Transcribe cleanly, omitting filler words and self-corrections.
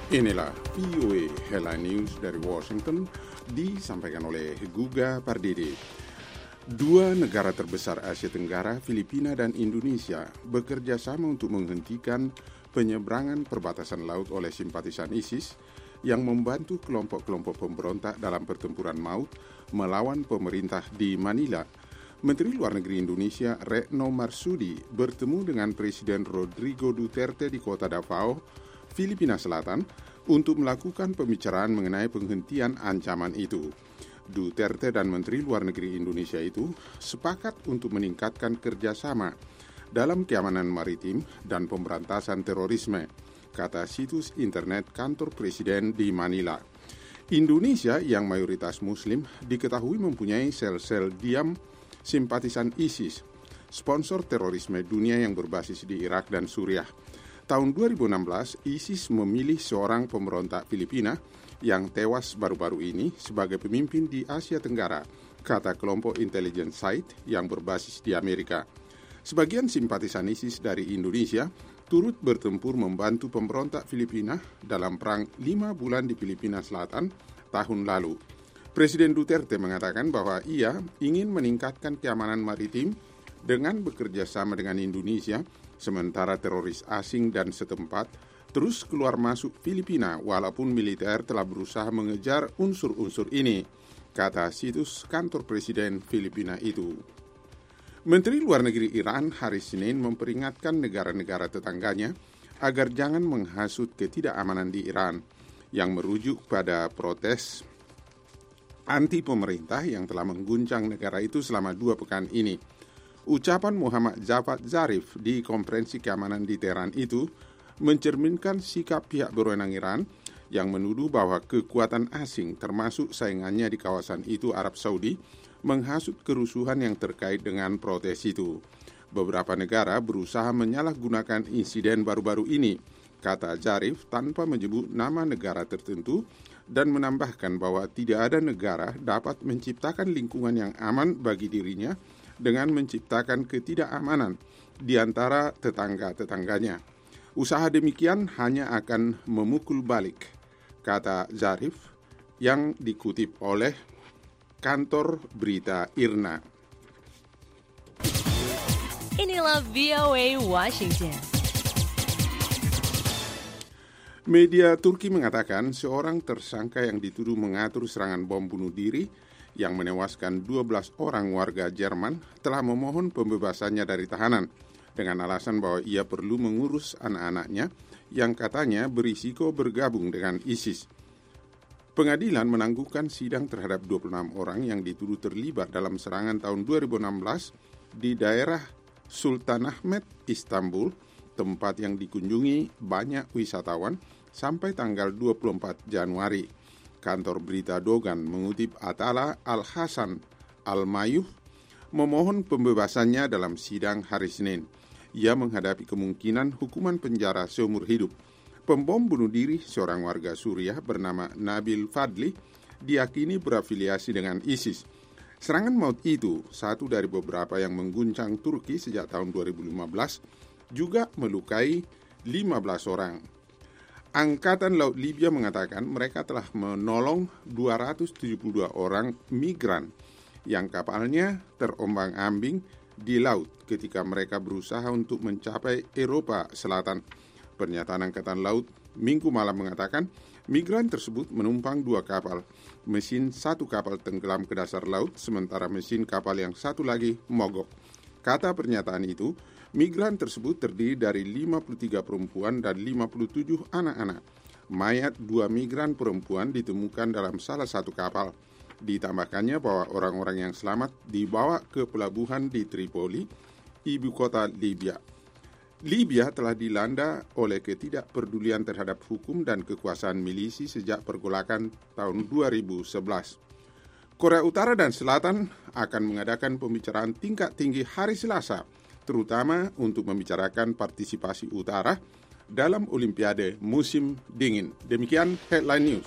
Inilah VOA Headline News dari Washington, disampaikan oleh Guga Pardede. Dua negara terbesar Asia Tenggara, Filipina dan Indonesia, bekerja sama untuk menghentikan penyeberangan perbatasan laut oleh simpatisan ISIS yang membantu kelompok-kelompok pemberontak dalam pertempuran maut melawan pemerintah di Manila. Menteri Luar Negeri Indonesia Retno Marsudi bertemu dengan Presiden Rodrigo Duterte di kota Davao, Filipina Selatan, untuk melakukan pembicaraan mengenai penghentian ancaman itu. Duterte dan Menteri Luar Negeri Indonesia itu sepakat untuk meningkatkan kerjasama dalam keamanan maritim dan pemberantasan terorisme, kata situs internet kantor Presiden di Manila. Indonesia yang mayoritas Muslim diketahui mempunyai sel-sel diam simpatisan ISIS, sponsor terorisme dunia yang berbasis di Irak dan Suriah. Tahun 2016, ISIS memilih seorang pemberontak Filipina yang tewas baru-baru ini sebagai pemimpin di Asia Tenggara, kata kelompok intelijen SITE yang berbasis di Amerika. Sebagian simpatisan ISIS dari Indonesia turut bertempur membantu pemberontak Filipina dalam perang 5 bulan di Filipina Selatan tahun lalu. Presiden Duterte mengatakan bahwa ia ingin meningkatkan keamanan maritim dengan bekerja sama dengan Indonesia, sementara teroris asing dan setempat terus keluar masuk Filipina walaupun militer telah berusaha mengejar unsur-unsur ini, kata situs kantor Presiden Filipina itu. Menteri Luar Negeri Iran hari Senin memperingatkan negara-negara tetangganya agar jangan menghasut ketidakamanan di Iran yang merujuk pada protes anti pemerintah yang telah mengguncang negara itu selama 2 pekan ini. Ucapan Muhammad Javad Zarif di konferensi keamanan di Teheran itu mencerminkan sikap pihak berwenang Iran yang menuduh bahwa kekuatan asing termasuk saingannya di kawasan itu Arab Saudi menghasut kerusuhan yang terkait dengan protes itu. Beberapa negara berusaha menyalahgunakan insiden baru-baru ini, kata Zarif tanpa menyebut nama negara tertentu dan menambahkan bahwa tidak ada negara dapat menciptakan lingkungan yang aman bagi dirinya dengan menciptakan ketidakamanan di antara tetangga-tetangganya. Usaha demikian hanya akan memukul balik, kata Zarif yang dikutip oleh kantor berita IRNA. Inilah VOA Washington. Media Turki mengatakan seorang tersangka yang dituduh mengatur serangan bom bunuh diri yang menewaskan 12 orang warga Jerman telah memohon pembebasannya dari tahanan dengan alasan bahwa ia perlu mengurus anak-anaknya yang katanya berisiko bergabung dengan ISIS. Pengadilan menangguhkan sidang terhadap 26 orang yang dituduh terlibat dalam serangan tahun 2016 di daerah Sultanahmet, Istanbul, tempat yang dikunjungi banyak wisatawan sampai tanggal 24 Januari. Kantor berita Dogan mengutip Atala Al-Hasan Al-Mayuh memohon pembebasannya dalam sidang hari Senin. Ia menghadapi kemungkinan hukuman penjara seumur hidup. Pembom bunuh diri seorang warga Suriah bernama Nabil Fadli diyakini berafiliasi dengan ISIS. Serangan maut itu, satu dari beberapa yang mengguncang Turki sejak tahun 2015, juga melukai 15 orang. Angkatan Laut Libya mengatakan mereka telah menolong 272 orang migran yang kapalnya terombang-ambing di laut ketika mereka berusaha untuk mencapai Eropa Selatan. Pernyataan Angkatan Laut Minggu malam mengatakan migran tersebut menumpang 2 kapal. Mesin 1 kapal tenggelam ke dasar laut, sementara mesin kapal yang satu lagi mogok. Kata pernyataan itu, migran tersebut terdiri dari 53 perempuan dan 57 anak-anak. Mayat 2 migran perempuan ditemukan dalam salah satu kapal. Ditambahkannya bahwa orang-orang yang selamat dibawa ke pelabuhan di Tripoli, ibu kota Libya. Libya telah dilanda oleh ketidakpedulian terhadap hukum dan kekuasaan milisi sejak pergolakan tahun 2011. Korea Utara dan Selatan akan mengadakan pembicaraan tingkat tinggi hari Selasa, terutama untuk membicarakan partisipasi utara dalam Olimpiade musim dingin. Demikian Headline News.